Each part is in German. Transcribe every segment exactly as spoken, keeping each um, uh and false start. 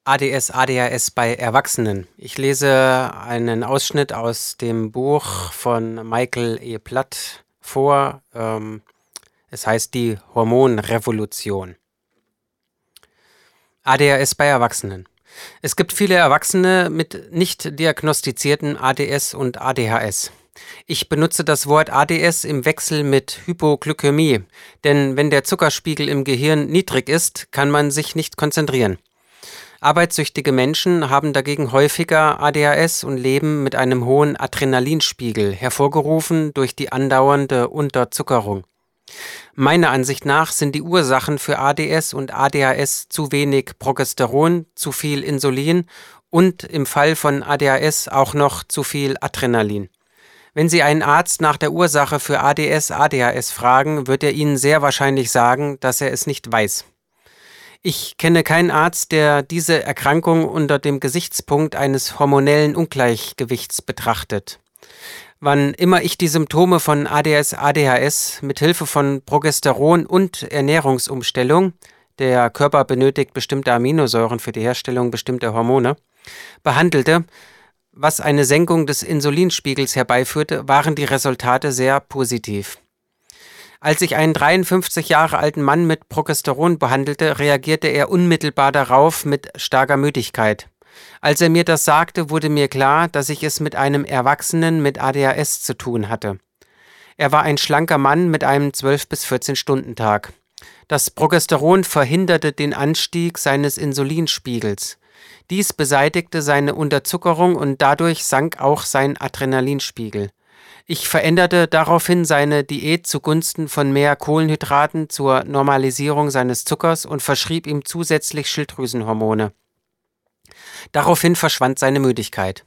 A D S, A D H S bei Erwachsenen. Ich lese einen Ausschnitt aus dem Buch von Michael E. Platt vor. Ähm, es heißt die Hormonrevolution. A D H S bei Erwachsenen. Es gibt viele Erwachsene mit nicht diagnostizierten A D S und A D H S. Ich benutze das Wort A D S im Wechsel mit Hypoglykämie, denn wenn der Zuckerspiegel im Gehirn niedrig ist, kann man sich nicht konzentrieren. Arbeitssüchtige Menschen haben dagegen häufiger A D H S und leben mit einem hohen Adrenalinspiegel, hervorgerufen durch die andauernde Unterzuckerung. Meiner Ansicht nach sind die Ursachen für A D S und A D H S zu wenig Progesteron, zu viel Insulin und im Fall von A D H S auch noch zu viel Adrenalin. Wenn Sie einen Arzt nach der Ursache für A D S, A D H S fragen, wird er Ihnen sehr wahrscheinlich sagen, dass er es nicht weiß. Ich kenne keinen Arzt, der diese Erkrankung unter dem Gesichtspunkt eines hormonellen Ungleichgewichts betrachtet. Wann immer ich die Symptome von A D S, A D H S mit Hilfe von Progesteron und Ernährungsumstellung, der Körper benötigt bestimmte Aminosäuren für die Herstellung bestimmter Hormone, behandelte, was eine Senkung des Insulinspiegels herbeiführte, waren die Resultate sehr positiv. Als ich einen dreiundfünfzig Jahre alten Mann mit Progesteron behandelte, reagierte er unmittelbar darauf mit starker Müdigkeit. Als er mir das sagte, wurde mir klar, dass ich es mit einem Erwachsenen mit A D H S zu tun hatte. Er war ein schlanker Mann mit einem zwölf bis vierzehn Stunden Tag. Das Progesteron verhinderte den Anstieg seines Insulinspiegels. Dies beseitigte seine Unterzuckerung und dadurch sank auch sein Adrenalinspiegel. Ich veränderte daraufhin seine Diät zugunsten von mehr Kohlenhydraten zur Normalisierung seines Zuckers und verschrieb ihm zusätzlich Schilddrüsenhormone. Daraufhin verschwand seine Müdigkeit.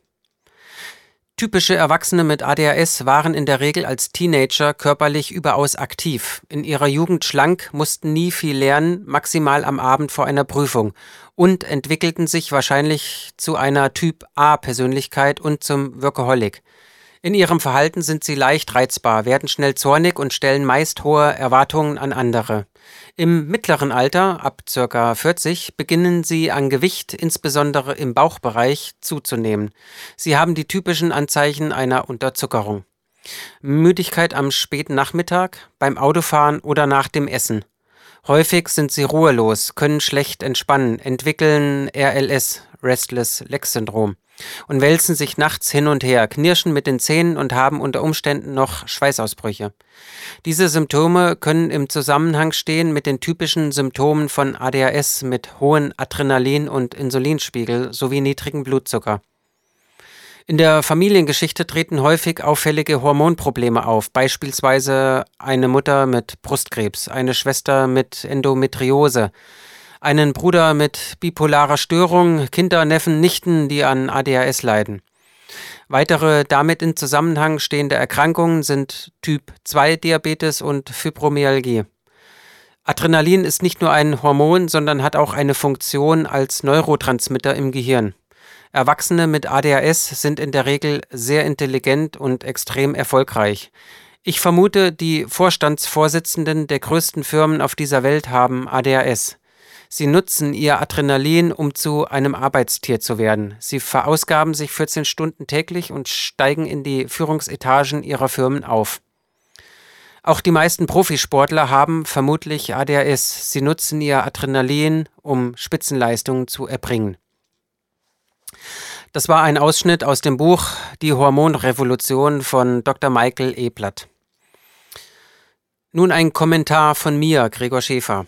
Typische Erwachsene mit A D H S waren in der Regel als Teenager körperlich überaus aktiv, in ihrer Jugend schlank, mussten nie viel lernen, maximal am Abend vor einer Prüfung und entwickelten sich wahrscheinlich zu einer Typ-A-Persönlichkeit und zum Workaholic. In ihrem Verhalten sind sie leicht reizbar, werden schnell zornig und stellen meist hohe Erwartungen an andere. Im mittleren Alter, ab ca. vierzig, beginnen sie an Gewicht, insbesondere im Bauchbereich, zuzunehmen. Sie haben die typischen Anzeichen einer Unterzuckerung. Müdigkeit am späten Nachmittag, beim Autofahren oder nach dem Essen. Häufig sind sie ruhelos, können schlecht entspannen, entwickeln R L S, Restless Leg Syndrom, und wälzen sich nachts hin und her, knirschen mit den Zähnen und haben unter Umständen noch Schweißausbrüche. Diese Symptome können im Zusammenhang stehen mit den typischen Symptomen von A D H S mit hohem Adrenalin- und Insulinspiegel sowie niedrigem Blutzucker. In der Familiengeschichte treten häufig auffällige Hormonprobleme auf, beispielsweise eine Mutter mit Brustkrebs, eine Schwester mit Endometriose, einen Bruder mit bipolarer Störung, Kinder, Neffen, Nichten, die an A D H S leiden. Weitere damit in Zusammenhang stehende Erkrankungen sind Typ zwei Diabetes und Fibromyalgie. Adrenalin ist nicht nur ein Hormon, sondern hat auch eine Funktion als Neurotransmitter im Gehirn. Erwachsene mit A D H S sind in der Regel sehr intelligent und extrem erfolgreich. Ich vermute, die Vorstandsvorsitzenden der größten Firmen auf dieser Welt haben A D H S. Sie nutzen ihr Adrenalin, um zu einem Arbeitstier zu werden. Sie verausgaben sich vierzehn Stunden täglich und steigen in die Führungsetagen ihrer Firmen auf. Auch die meisten Profisportler haben vermutlich A D H S. Sie nutzen ihr Adrenalin, um Spitzenleistungen zu erbringen. Das war ein Ausschnitt aus dem Buch Die Hormonrevolution von Doktor Michael E. Platt. Nun ein Kommentar von mir, Gregor Schäfer.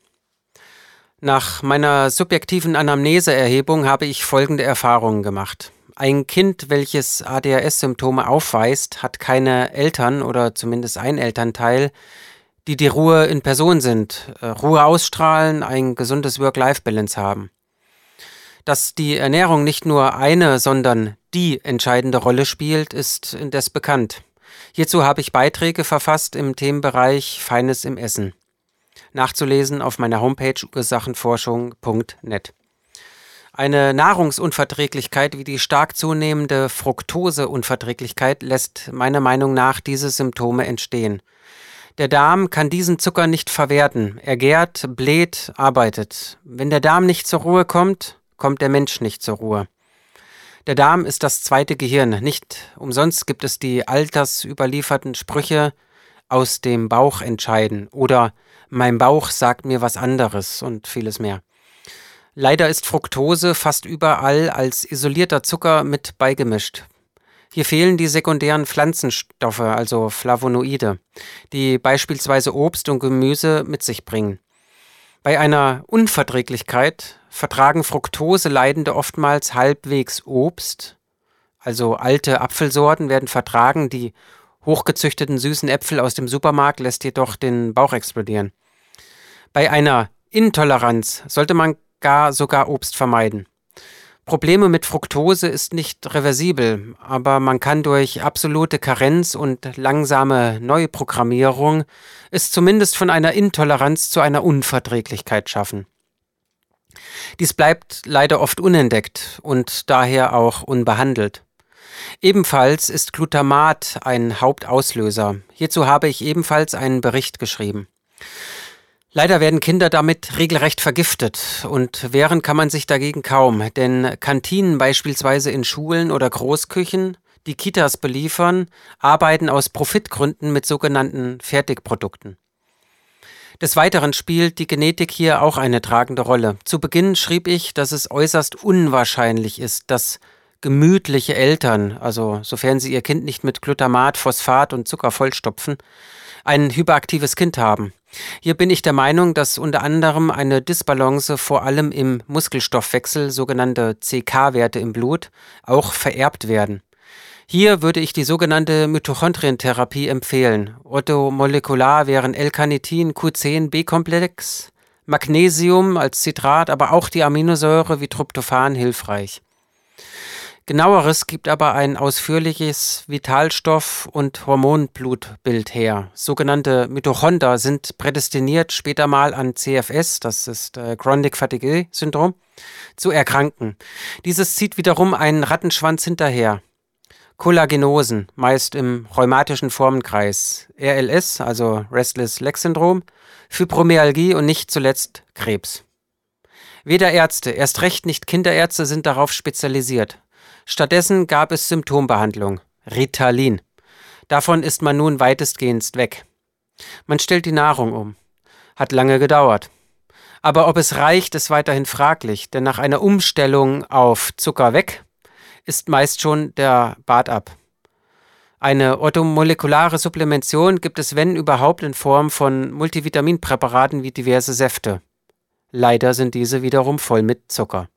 Nach meiner subjektiven Anamneseerhebung habe ich folgende Erfahrungen gemacht. Ein Kind, welches A D H S-Symptome aufweist, hat keine Eltern oder zumindest ein Elternteil, die die Ruhe in Person sind, Ruhe ausstrahlen, ein gesundes Work-Life-Balance haben. Dass die Ernährung nicht nur eine, sondern die entscheidende Rolle spielt, ist indes bekannt. Hierzu habe ich Beiträge verfasst im Themenbereich Feines im Essen. Nachzulesen auf meiner Homepage ursachenforschung punkt net. Eine Nahrungsunverträglichkeit wie die stark zunehmende Fructoseunverträglichkeit lässt meiner Meinung nach diese Symptome entstehen. Der Darm kann diesen Zucker nicht verwerten. Er gärt, bläht, arbeitet. Wenn der Darm nicht zur Ruhe kommt, kommt der Mensch nicht zur Ruhe. Der Darm ist das zweite Gehirn. Nicht umsonst gibt es die altersüberlieferten Sprüche aus dem Bauch entscheiden oder mein Bauch sagt mir was anderes und vieles mehr. Leider ist Fructose fast überall als isolierter Zucker mit beigemischt. Hier fehlen die sekundären Pflanzenstoffe, also Flavonoide, die beispielsweise Obst und Gemüse mit sich bringen. Bei einer Unverträglichkeit vertragen Fructose-Leidende oftmals halbwegs Obst, also alte Apfelsorten werden vertragen, die hochgezüchteten süßen Äpfel aus dem Supermarkt lässt jedoch den Bauch explodieren. Bei einer Intoleranz sollte man gar sogar Obst vermeiden. Probleme mit Fructose ist nicht reversibel, aber man kann durch absolute Karenz und langsame Neuprogrammierung es zumindest von einer Intoleranz zu einer Unverträglichkeit schaffen. Dies bleibt leider oft unentdeckt und daher auch unbehandelt. Ebenfalls ist Glutamat ein Hauptauslöser. Hierzu habe ich ebenfalls einen Bericht geschrieben. Leider werden Kinder damit regelrecht vergiftet und wehren kann man sich dagegen kaum, denn Kantinen beispielsweise in Schulen oder Großküchen, die Kitas beliefern, arbeiten aus Profitgründen mit sogenannten Fertigprodukten. Des Weiteren spielt die Genetik hier auch eine tragende Rolle. Zu Beginn schrieb ich, dass es äußerst unwahrscheinlich ist, dass gemütliche Eltern, also sofern sie ihr Kind nicht mit Glutamat, Phosphat und Zucker vollstopfen, ein hyperaktives Kind haben. Hier bin ich der Meinung, dass unter anderem eine Disbalance vor allem im Muskelstoffwechsel, sogenannte C K-Werte im Blut, auch vererbt werden. Hier würde ich die sogenannte Mitochondrientherapie empfehlen. Orthomolekular wären L-Carnitin, Q zehn, B-Komplex, Magnesium als Citrat, aber auch die Aminosäure wie Tryptophan hilfreich. Genaueres gibt aber ein ausführliches Vitalstoff- und Hormonblutbild her. Sogenannte Mitochonder sind prädestiniert, später mal an C F S, das ist äh, Chronic Fatigue Syndrom, zu erkranken. Dieses zieht wiederum einen Rattenschwanz hinterher. Kollagenosen, meist im rheumatischen Formenkreis, R L S, also Restless Leg Syndrom, Fibromyalgie und nicht zuletzt Krebs. Weder Ärzte, erst recht nicht Kinderärzte sind darauf spezialisiert. Stattdessen gab es Symptombehandlung, Ritalin. Davon ist man nun weitestgehend weg. Man stellt die Nahrung um. Hat lange gedauert. Aber ob es reicht, ist weiterhin fraglich, denn nach einer Umstellung auf Zucker weg ist meist schon der Bart ab. Eine orthomolekulare Supplementation gibt es, wenn überhaupt, in Form von Multivitaminpräparaten wie diverse Säfte. Leider sind diese wiederum voll mit Zucker.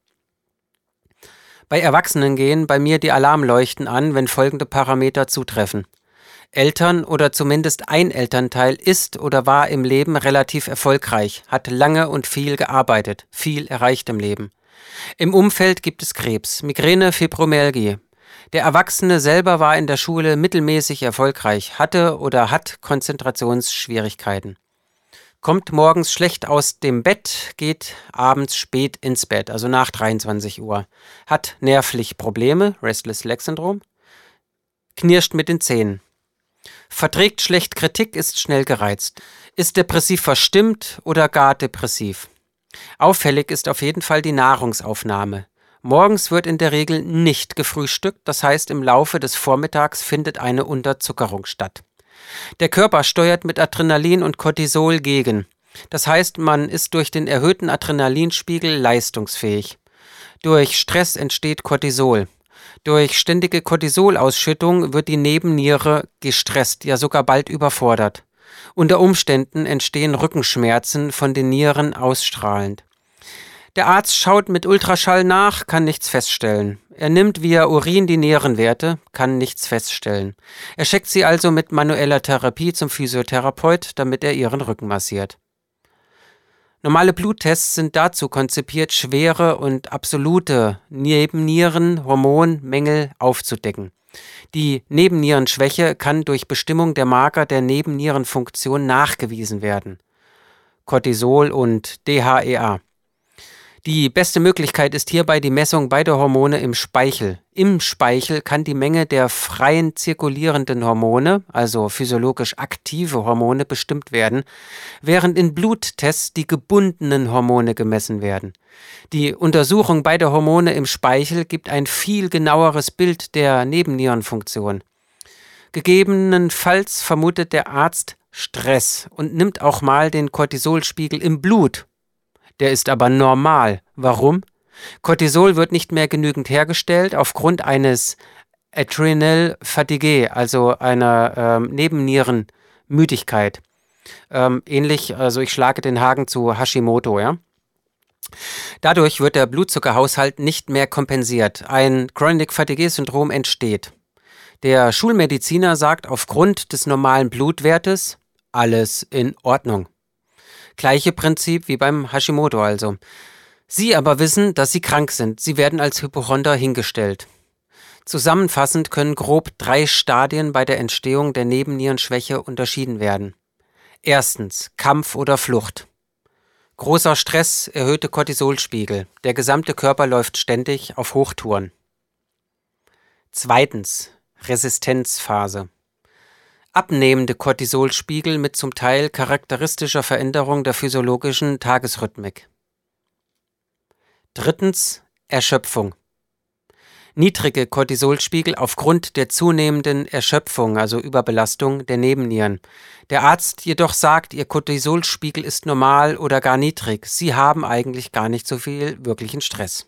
Bei Erwachsenen gehen bei mir die Alarmleuchten an, wenn folgende Parameter zutreffen. Eltern oder zumindest ein Elternteil ist oder war im Leben relativ erfolgreich, hat lange und viel gearbeitet, viel erreicht im Leben. Im Umfeld gibt es Krebs, Migräne, Fibromyalgie. Der Erwachsene selber war in der Schule mittelmäßig erfolgreich, hatte oder hat Konzentrationsschwierigkeiten. Kommt morgens schlecht aus dem Bett, geht abends spät ins Bett, also nach dreiundzwanzig Uhr. Hat nervlich Probleme, Restless Leg Syndrom, knirscht mit den Zähnen. Verträgt schlecht Kritik, ist schnell gereizt. Ist depressiv verstimmt oder gar depressiv. Auffällig ist auf jeden Fall die Nahrungsaufnahme. Morgens wird in der Regel nicht gefrühstückt, das heißt im Laufe des Vormittags findet eine Unterzuckerung statt. Der Körper steuert mit Adrenalin und Cortisol gegen. Das heißt, man ist durch den erhöhten Adrenalinspiegel leistungsfähig. Durch Stress entsteht Cortisol. Durch ständige Cortisolausschüttung wird die Nebenniere gestresst, ja sogar bald überfordert. Unter Umständen entstehen Rückenschmerzen von den Nieren ausstrahlend. Der Arzt schaut mit Ultraschall nach, kann nichts feststellen. Er nimmt via Urin die Nierenwerte, kann nichts feststellen. Er schickt sie also mit manueller Therapie zum Physiotherapeut, damit er ihren Rücken massiert. Normale Bluttests sind dazu konzipiert, schwere und absolute Nebennierenhormonmängel aufzudecken. Die Nebennierenschwäche kann durch Bestimmung der Marker der Nebennierenfunktion nachgewiesen werden. Cortisol und D H E A. Die beste Möglichkeit ist hierbei die Messung beider Hormone im Speichel. Im Speichel kann die Menge der freien zirkulierenden Hormone, also physiologisch aktive Hormone, bestimmt werden, während in Bluttests die gebundenen Hormone gemessen werden. Die Untersuchung beider Hormone im Speichel gibt ein viel genaueres Bild der Nebennierenfunktion. Gegebenenfalls vermutet der Arzt Stress und nimmt auch mal den Cortisolspiegel im Blut. Der ist aber normal. Warum? Cortisol wird nicht mehr genügend hergestellt aufgrund eines Adrenal Fatigue, also einer ähm, Nebennierenmüdigkeit. Ähm, ähnlich, also ich schlage den Haken zu Hashimoto, ja. Dadurch wird der Blutzuckerhaushalt nicht mehr kompensiert. Ein Chronic Fatigue Syndrom entsteht. Der Schulmediziner sagt aufgrund des normalen Blutwertes, alles in Ordnung. Gleiche Prinzip wie beim Hashimoto also. Sie aber wissen, dass sie krank sind. Sie werden als Hypochonder hingestellt. Zusammenfassend können grob drei Stadien bei der Entstehung der Nebennierenschwäche unterschieden werden. Erstens Kampf oder Flucht. Großer Stress, erhöhte Cortisolspiegel. Der gesamte Körper läuft ständig auf Hochtouren. Zweitens Resistenzphase. Abnehmende Cortisolspiegel mit zum Teil charakteristischer Veränderung der physiologischen Tagesrhythmik. Drittens Erschöpfung. Niedrige Cortisolspiegel aufgrund der zunehmenden Erschöpfung, also Überbelastung der Nebennieren. Der Arzt jedoch sagt, ihr Cortisolspiegel ist normal oder gar niedrig. Sie haben eigentlich gar nicht so viel wirklichen Stress.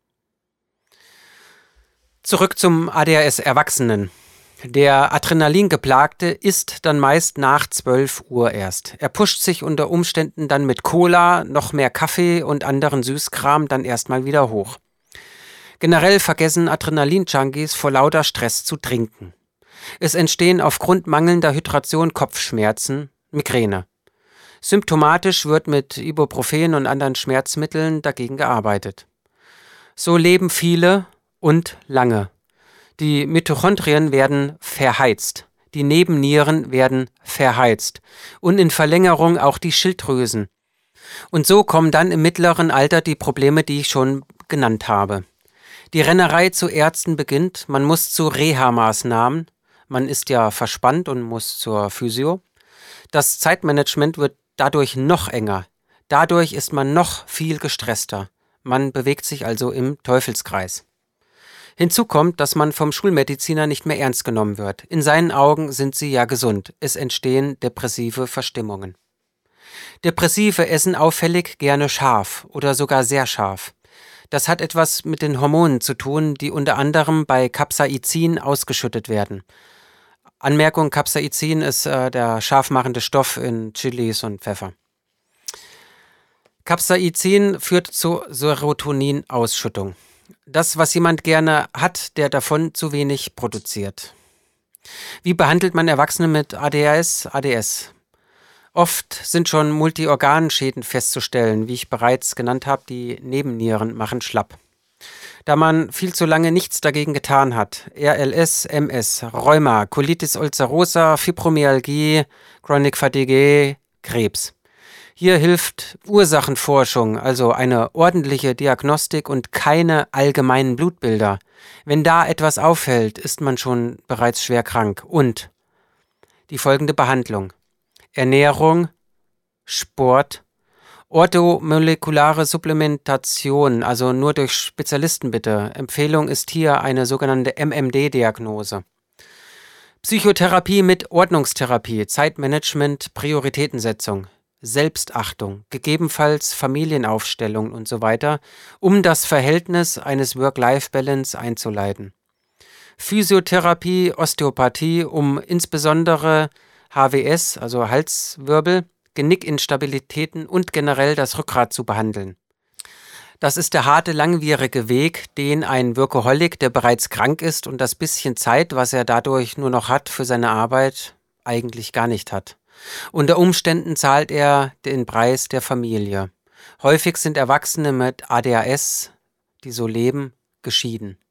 Zurück zum A D H S-Erwachsenen. Der Adrenalingeplagte isst dann meist nach zwölf Uhr erst. Er pusht sich unter Umständen dann mit Cola, noch mehr Kaffee und anderen Süßkram dann erstmal wieder hoch. Generell vergessen Adrenalin-Junkies vor lauter Stress zu trinken. Es entstehen aufgrund mangelnder Hydration Kopfschmerzen, Migräne. Symptomatisch wird mit Ibuprofen und anderen Schmerzmitteln dagegen gearbeitet. So leben viele und lange. Die Mitochondrien werden verheizt, die Nebennieren werden verheizt und in Verlängerung auch die Schilddrüsen. Und so kommen dann im mittleren Alter die Probleme, die ich schon genannt habe. Die Rennerei zu Ärzten beginnt, man muss zu Reha-Maßnahmen, man ist ja verspannt und muss zur Physio. Das Zeitmanagement wird dadurch noch enger, dadurch ist man noch viel gestresster. Man bewegt sich also im Teufelskreis. Hinzu kommt, dass man vom Schulmediziner nicht mehr ernst genommen wird. In seinen Augen sind sie ja gesund. Es entstehen depressive Verstimmungen. Depressive essen auffällig gerne scharf oder sogar sehr scharf. Das hat etwas mit den Hormonen zu tun, die unter anderem bei Capsaicin ausgeschüttet werden. Anmerkung, Capsaicin ist äh, der scharfmachende Stoff in Chilis und Pfeffer. Capsaicin führt zur Serotoninausschüttung. Das, was jemand gerne hat, der davon zu wenig produziert. Wie behandelt man Erwachsene mit A D H S, A D S? Oft sind schon Multiorganschäden festzustellen, wie ich bereits genannt habe, die Nebennieren machen schlapp. Da man viel zu lange nichts dagegen getan hat, R L S, M S, Rheuma, Colitis ulcerosa, Fibromyalgie, Chronic Fatigue, Krebs. Hier hilft Ursachenforschung, also eine ordentliche Diagnostik und keine allgemeinen Blutbilder. Wenn da etwas auffällt, ist man schon bereits schwer krank. Und die folgende Behandlung: Ernährung, Sport, orthomolekulare Supplementation, also nur durch Spezialisten bitte. Empfehlung ist hier eine sogenannte M M D-Diagnose. Psychotherapie mit Ordnungstherapie, Zeitmanagement, Prioritätensetzung. Selbstachtung, gegebenenfalls Familienaufstellung und so weiter, um das Verhältnis eines Work-Life-Balance einzuleiten. Physiotherapie, Osteopathie, um insbesondere H W S, also Halswirbel, Genickinstabilitäten und generell das Rückgrat zu behandeln. Das ist der harte, langwierige Weg, den ein Workaholic, der bereits krank ist und das bisschen Zeit, was er dadurch nur noch hat für seine Arbeit, eigentlich gar nicht hat. Unter Umständen zahlt er den Preis der Familie. Häufig sind Erwachsene mit A D H S, die so leben, geschieden.